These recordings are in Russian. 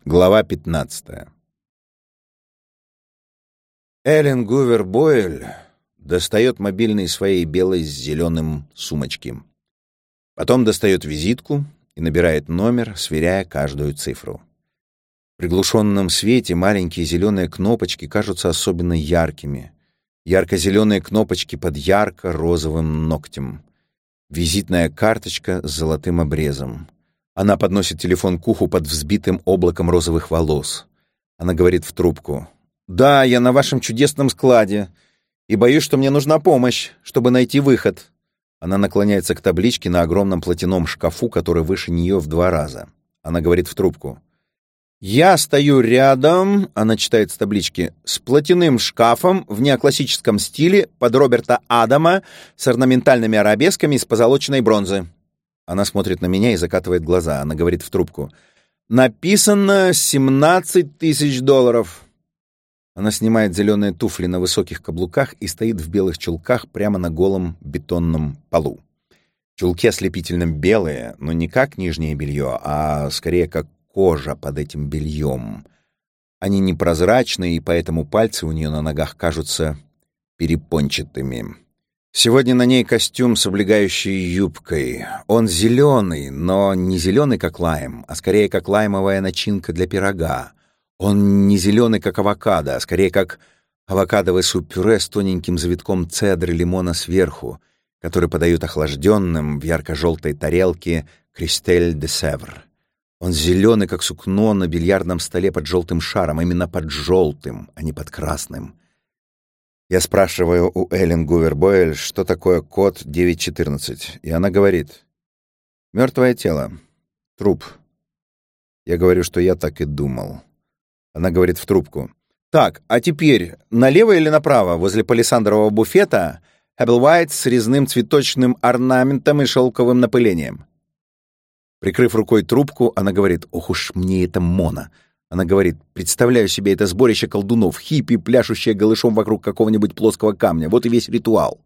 Глава 15. Эллен Гувер Бойль достает мобильный своей белой с зеленым сумочки. Потом достает визитку и набирает номер, сверяя каждую цифру. В приглушенном свете маленькие зеленые кнопочки кажутся особенно яркими. Ярко-зеленые кнопочки под ярко-розовым ногтем. Визитная карточка с золотым обрезом. Она подносит телефон к уху под взбитым облаком розовых волос. Она говорит в трубку: «Да, я на вашем чудесном складе, и боюсь, что мне нужна помощь, чтобы найти выход». Она наклоняется к табличке на огромном платяном шкафу, который выше нее в 2 раза. Она говорит в трубку: «Я стою рядом», — она читает с таблички, «с платяным шкафом в неоклассическом стиле под Роберта Адама с орнаментальными арабесками из позолоченной бронзы». Она смотрит на меня и закатывает глаза. Она говорит в трубку: «Написано $17 000». Она снимает зеленые туфли на высоких каблуках и стоит в белых чулках прямо на голом бетонном полу. Чулки ослепительно белые, но не как нижнее белье, а скорее как кожа под этим бельем. Они непрозрачные, и поэтому пальцы у нее на ногах кажутся перепончатыми. Сегодня на ней костюм с облегающей юбкой. Он зеленый, но не зеленый, как лайм, а скорее как лаймовая начинка для пирога. Он не зеленый, как авокадо, а скорее как авокадовый суп-пюре с тоненьким завитком цедры лимона сверху, который подают охлажденным в ярко-желтой тарелке «Кристель де Севр». Он зеленый, как сукно на бильярдном столе под желтым шаром, именно под желтым, а не под красным. Я спрашиваю у Эллен Гувер Бойль, что такое код 914, и она говорит: «Мертвое тело. Труп». Я говорю, что я так и думал. Она говорит в трубку: «Так, а теперь налево или направо, возле палисандрового буфета, Эбблвайт с резным цветочным орнаментом и шелковым напылением?» Прикрыв рукой трубку, она говорит: «Ох уж мне это Мона». Она говорит: «Представляю себе это сборище колдунов, хиппи, пляшущие голышом вокруг какого-нибудь плоского камня. Вот и весь ритуал».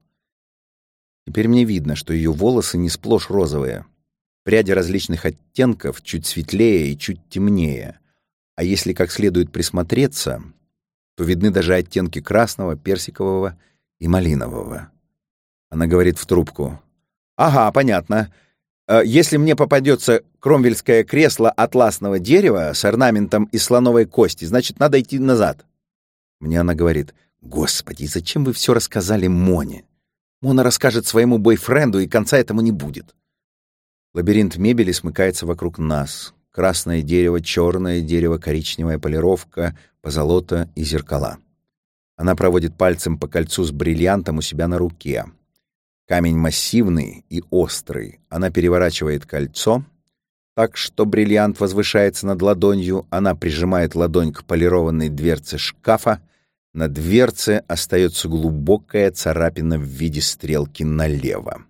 Теперь мне видно, что ее волосы не сплошь розовые. Пряди различных оттенков, чуть светлее и чуть темнее. А если как следует присмотреться, то видны даже оттенки красного, персикового и малинового. Она говорит в трубку: «Ага, понятно. Если мне попадется кромвельское кресло атласного дерева с орнаментом из слоновой кости, значит, надо идти назад». Мне она говорит: «Господи, зачем вы все рассказали Моне? Мона расскажет своему бойфренду, и конца этому не будет». Лабиринт мебели смыкается вокруг нас. Красное дерево, черное дерево, коричневая полировка, позолота и зеркала. Она проводит пальцем по кольцу с бриллиантом у себя на руке. Камень массивный и острый. Она переворачивает кольцо так, что бриллиант возвышается над ладонью. Она прижимает ладонь к полированной дверце шкафа. На дверце остается глубокая царапина в виде стрелки налево.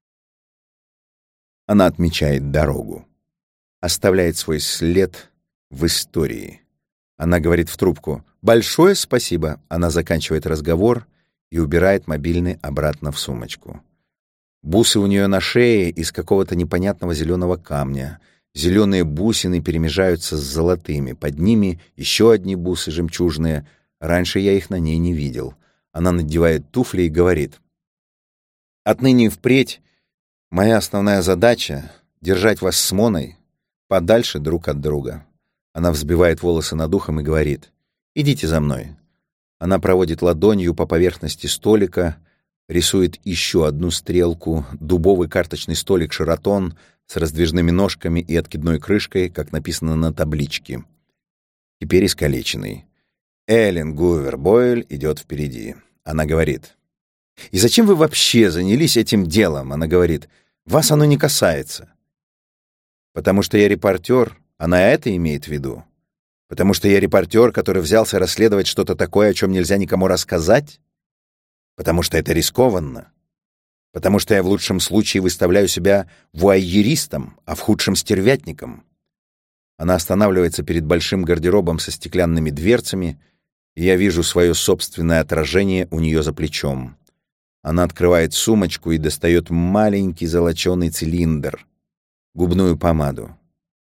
Она отмечает дорогу. Оставляет свой след в истории. Она говорит в трубку: «Большое спасибо». Она заканчивает разговор и убирает мобильный обратно в сумочку. Бусы у нее на шее из какого-то непонятного зеленого камня. Зеленые бусины перемежаются с золотыми. Под ними еще одни бусы жемчужные. Раньше я их на ней не видел. Она надевает туфли и говорит: «Отныне и впредь моя основная задача — держать вас с Моной подальше друг от друга». Она взбивает волосы над ухом и говорит: «Идите за мной». Она проводит ладонью по поверхности столика, рисует еще одну стрелку, дубовый карточный столик «Шератон» с раздвижными ножками и откидной крышкой, как написано на табличке. Теперь искалеченный. Эллен Гувер Бойль идет впереди. Она говорит: «И зачем вы вообще занялись этим делом?» Она говорит: «Вас оно не касается». «Потому что я репортер», она это имеет в виду. «Потому что я репортер, который взялся расследовать что-то такое, о чем нельзя никому рассказать? Потому что это рискованно? Потому что я в лучшем случае выставляю себя вуайеристом, а в худшем — стервятником?» Она останавливается перед большим гардеробом со стеклянными дверцами, и я вижу свое собственное отражение у нее за плечом. Она открывает сумочку и достает маленький золоченый цилиндр, губную помаду.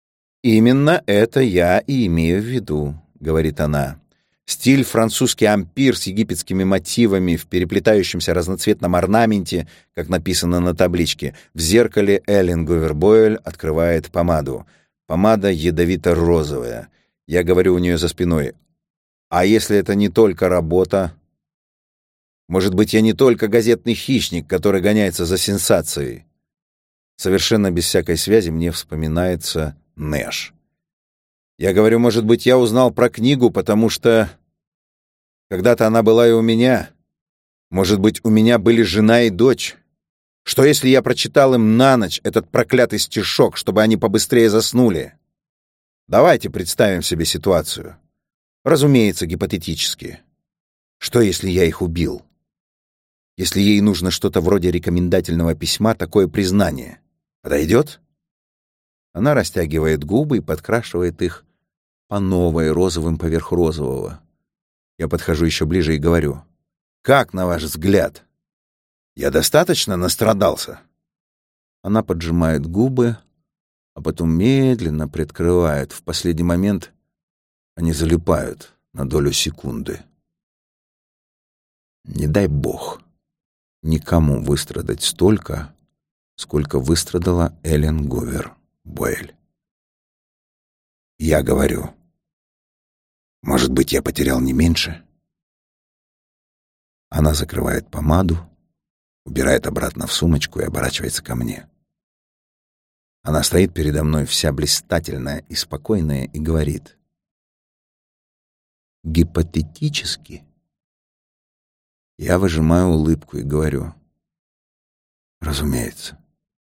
«Именно это я и имею в виду», — говорит она. Стиль французский ампир с египетскими мотивами в переплетающемся разноцветном орнаменте, как написано на табличке. В зеркале Эллен Гувер-Бойль открывает помаду. Помада ядовито-розовая. Я говорю у нее за спиной: «А если это не только работа? Может быть, я не только газетный хищник, который гоняется за сенсацией?» Совершенно без всякой связи мне вспоминается Нэш. Я говорю: «Может быть, я узнал про книгу, потому что когда-то она была и у меня. Может быть, у меня были жена и дочь. Что, если я прочитал им на ночь этот проклятый стишок, чтобы они побыстрее заснули? Давайте представим себе ситуацию. Разумеется, гипотетически. Что, если я их убил? Если ей нужно что-то вроде рекомендательного письма, такое признание подойдет?» Она растягивает губы и подкрашивает их по новой, розовым поверх розового. Я подхожу еще ближе и говорю: «Как, на ваш взгляд? Я достаточно настрадался?» Она поджимает губы, а потом медленно приоткрывает. В последний момент они залипают на долю секунды. Не дай бог никому выстрадать столько, сколько выстрадала Эллен Гувер-Бойль. Я говорю: «Может быть, я потерял не меньше?» Она закрывает помаду, убирает обратно в сумочку и оборачивается ко мне. Она стоит передо мной вся блистательная и спокойная и говорит: «Гипотетически?» Я выжимаю улыбку и говорю: «Разумеется».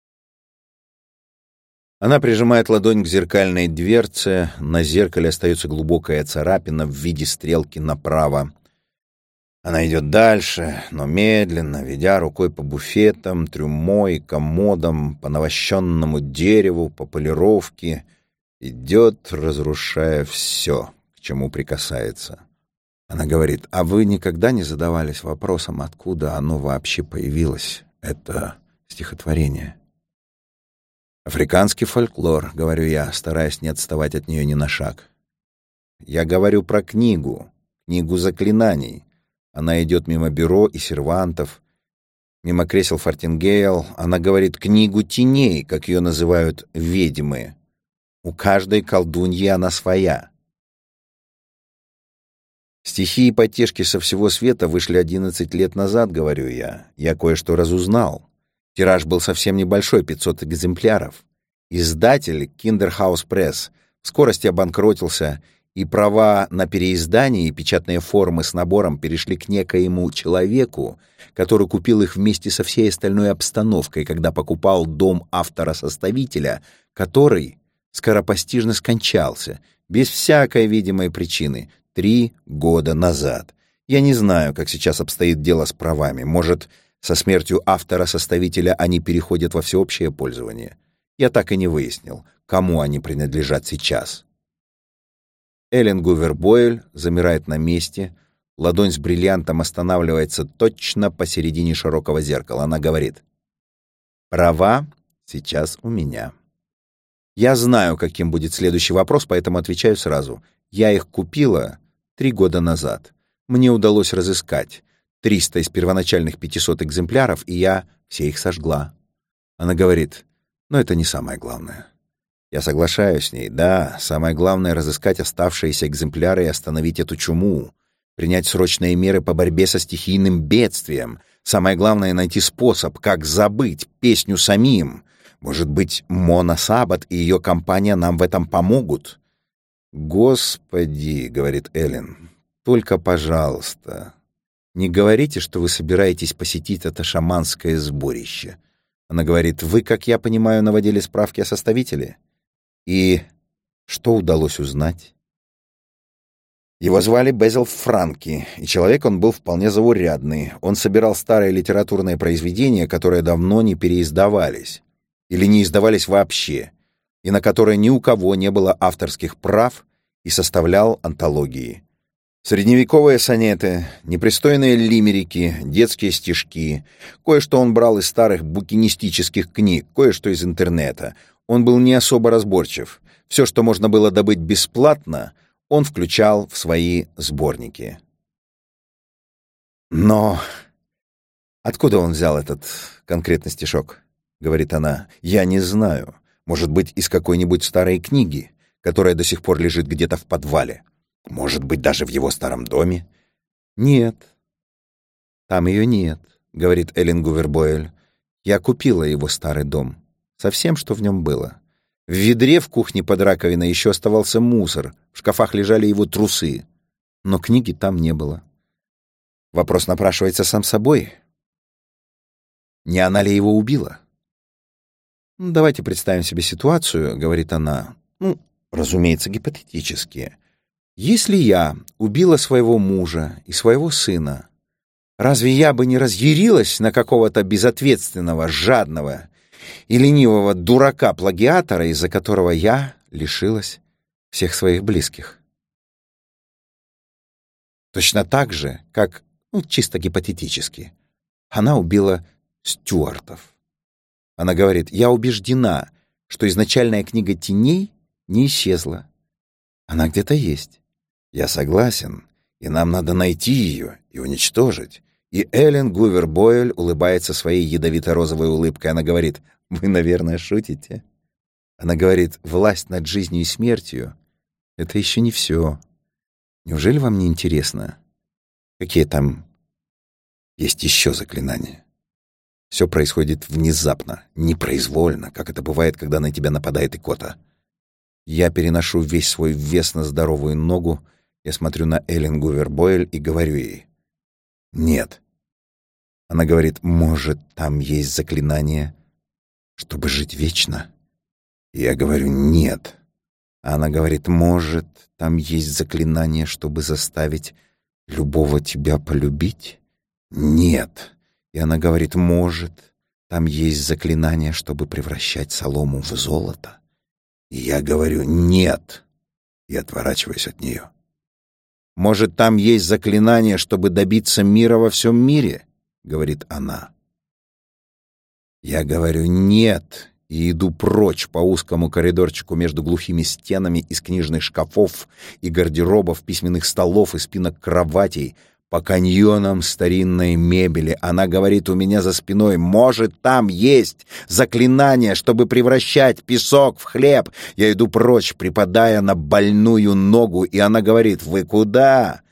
Она прижимает ладонь к зеркальной дверце. На зеркале остается глубокая царапина в виде стрелки направо. Она идет дальше, но медленно, ведя рукой по буфетам, трюмо и комодам, по навощенному дереву, по полировке, идет, разрушая все, к чему прикасается. Она говорит: «А вы никогда не задавались вопросом, откуда оно вообще появилось, это стихотворение?» «Африканский фольклор», — говорю я, стараясь не отставать от нее ни на шаг. «Я говорю про книгу заклинаний». Она идет мимо бюро и сервантов, мимо кресел Фортингейл. Она говорит: «Книгу теней», как ее называют ведьмы. У каждой колдуньи она своя. «Стихи и потешки со всего света вышли 11 лет назад», — говорю я. «Я кое-что разузнал. Тираж был совсем небольшой, 500 экземпляров. Издатель, Киндерхаус Пресс, в скорости обанкротился, и права на переиздание и печатные формы с набором перешли к некоему человеку, который купил их вместе со всей остальной обстановкой, когда покупал дом автора-составителя, который скоропостижно скончался, без всякой видимой причины, 3 года назад. Я не знаю, как сейчас обстоит дело с правами. Может, со смертью автора-составителя они переходят во всеобщее пользование? Я так и не выяснил, кому они принадлежат сейчас». Эллен Гувер-Бойль замирает на месте, ладонь с бриллиантом останавливается точно посередине широкого зеркала. Она говорит: «Права сейчас у меня». Я знаю, каким будет следующий вопрос, поэтому отвечаю сразу. Я их купила 3 года назад. Мне удалось разыскать 300 из первоначальных 500 экземпляров, и я все их сожгла. Она говорит: «Но это не самое главное». Я соглашаюсь с ней. Да, самое главное — разыскать оставшиеся экземпляры и остановить эту чуму, принять срочные меры по борьбе со стихийным бедствием. Самое главное — найти способ, как забыть песню самим. Может быть, Мона Сабат и ее компания нам в этом помогут? «Господи», — говорит Эллен, — «только, пожалуйста, не говорите, что вы собираетесь посетить это шаманское сборище». Она говорит: «Вы, как я понимаю, наводили справки о составителе? И что удалось узнать?» Его звали Безил Франки, и человек он был вполне заурядный. Он собирал старые литературные произведения, которые давно не переиздавались, или не издавались вообще, и на которые ни у кого не было авторских прав, и составлял антологии. Средневековые сонеты, непристойные лимерики, детские стишки. Кое-что он брал из старых букинистических книг, кое-что из интернета. Он был не особо разборчив. Все, что можно было добыть бесплатно, он включал в свои сборники. «Но откуда он взял этот конкретный стишок?» — говорит она. «Я не знаю. Может быть, из какой-нибудь старой книги, которая до сих пор лежит где-то в подвале. Может быть, даже в его старом доме?» «Нет, там ее нет», — говорит Эллен Гувер Бойль. «Я купила его старый дом. Со всем, что в нем было. В ведре в кухне под раковиной еще оставался мусор, в шкафах лежали его трусы. Но книги там не было». Вопрос напрашивается сам собой. Не она ли его убила? «Давайте представим себе ситуацию», — говорит она. Разумеется, гипотетически. Если я убила своего мужа и своего сына, разве я бы не разъярилась на какого-то безответственного, жадного и ленивого дурака-плагиатора, из-за которого я лишилась всех своих близких? Точно так же, как, чисто гипотетически, она убила Стюартов. Она говорит: «Я убеждена, что изначальная книга теней не исчезла. Она где-то есть. Я согласен, и нам надо найти ее и уничтожить». И Эллен Гувер Бойль улыбается своей ядовито-розовой улыбкой. Она говорит: «Вы, наверное, шутите». Она говорит: «Власть над жизнью и смертью — это еще не все. Неужели вам не интересно, какие там есть еще заклинания? Все происходит внезапно, непроизвольно, как это бывает, когда на тебя нападает икота. Я переношу весь свой вес на здоровую ногу, я смотрю на Эллен Гувер Бойль и говорю ей: «Нет». Она говорит: «Может, там есть заклинание, чтобы жить вечно?» И я говорю: «Нет». А она говорит: «Может, там есть заклинание, чтобы заставить любого тебя полюбить?» «Нет». И она говорит: «Может, там есть заклинание, чтобы превращать солому в золото?» И я говорю: «Нет». И отворачиваюсь от нее. «Может, там есть заклинание, чтобы добиться мира во всем мире?» — говорит она. Я говорю: «Нет», и иду прочь по узкому коридорчику между глухими стенами из книжных шкафов и гардеробов, письменных столов и спинок кроватей, по каньонам старинной мебели. Она говорит у меня за спиной: «Может, там есть заклинание, чтобы превращать песок в хлеб?» Я иду прочь, припадая на больную ногу, и она говорит: «Вы куда?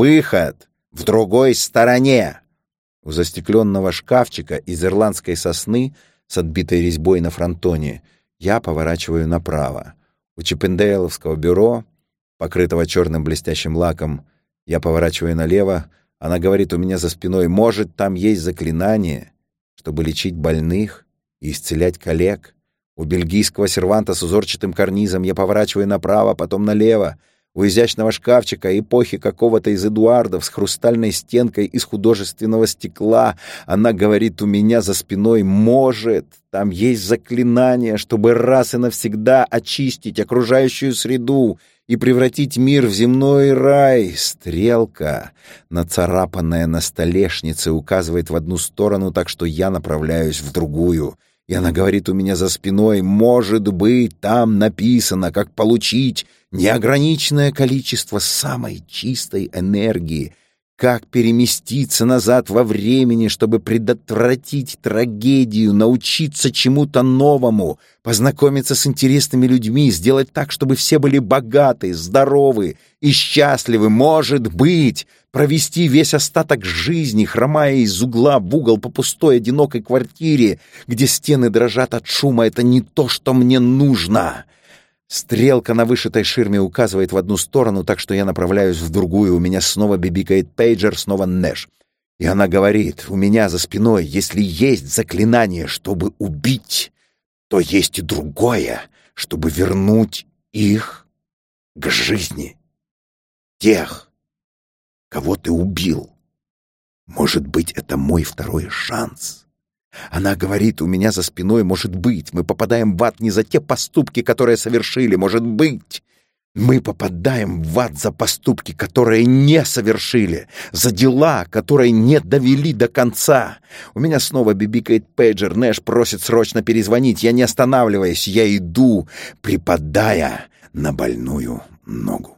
Выход в другой стороне». У застекленного шкафчика из ирландской сосны с отбитой резьбой на фронтоне я поворачиваю направо. У Чиппендейловского бюро, покрытого черным блестящим лаком, я поворачиваю налево. Она говорит у меня за спиной: «Может, там есть заклинание, чтобы лечить больных и исцелять калек?» У бельгийского серванта с узорчатым карнизом я поворачиваю направо, потом налево. У изящного шкафчика эпохи какого-то из Эдуардов с хрустальной стенкой из художественного стекла она говорит у меня за спиной: «Может, там есть заклинание, чтобы раз и навсегда очистить окружающую среду и превратить мир в земной рай». Стрелка, нацарапанная на столешнице, указывает в одну сторону, так что я направляюсь в другую. И она говорит у меня за спиной: «Может быть, там написано, как получить неограниченное количество самой чистой энергии, как переместиться назад во времени, чтобы предотвратить трагедию, научиться чему-то новому, познакомиться с интересными людьми, сделать так, чтобы все были богаты, здоровы и счастливы. Может быть, провести весь остаток жизни, хромая из угла в угол по пустой одинокой квартире, где стены дрожат от шума. Это не то, что мне нужно». Стрелка на вышитой ширме указывает в одну сторону, так что я направляюсь в другую. У меня снова бибикает пейджер, снова Нэш. И она говорит у меня за спиной: «Если есть заклинание, чтобы убить, то есть и другое, чтобы вернуть их к жизни. Тех, кого ты убил. Может быть, это мой второй шанс». Она говорит у меня за спиной: «Может быть, мы попадаем в ад не за те поступки, которые совершили. Может быть, Мы попадаем в ад за поступки, которые не совершили, за дела, которые не довели до конца. У меня снова бибикает пейджер. Нэш просит срочно перезвонить. Я не останавливаюсь, я иду, припадая на больную ногу.